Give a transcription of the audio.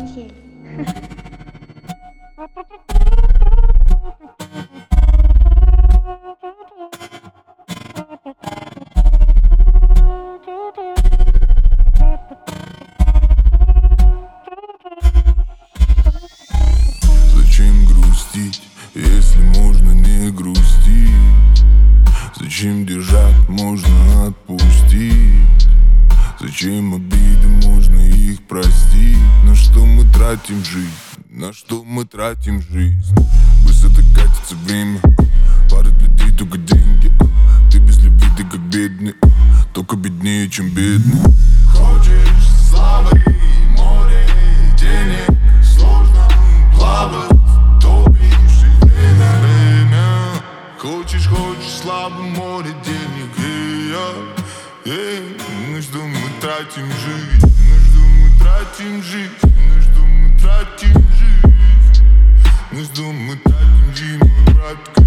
стиль. Зачем грустить, если можно не грустить? Зачем держать, можно отпустить? Зачем обиды, можно их простить? На что мы тратим жизнь? На что мы тратим жизнь? Быстро так катится время, парят людей только деньги. Ты без любви, ты как бедный, только беднее, чем бедный. Хочешь славы, море денег, сложно плавать, топишь и время. Хочешь славы, море денег, на что мы тратим жизнь? На что мы тратим жизнь? На что мы тратим жизнь? На что мы тратим жизнь, мой брат?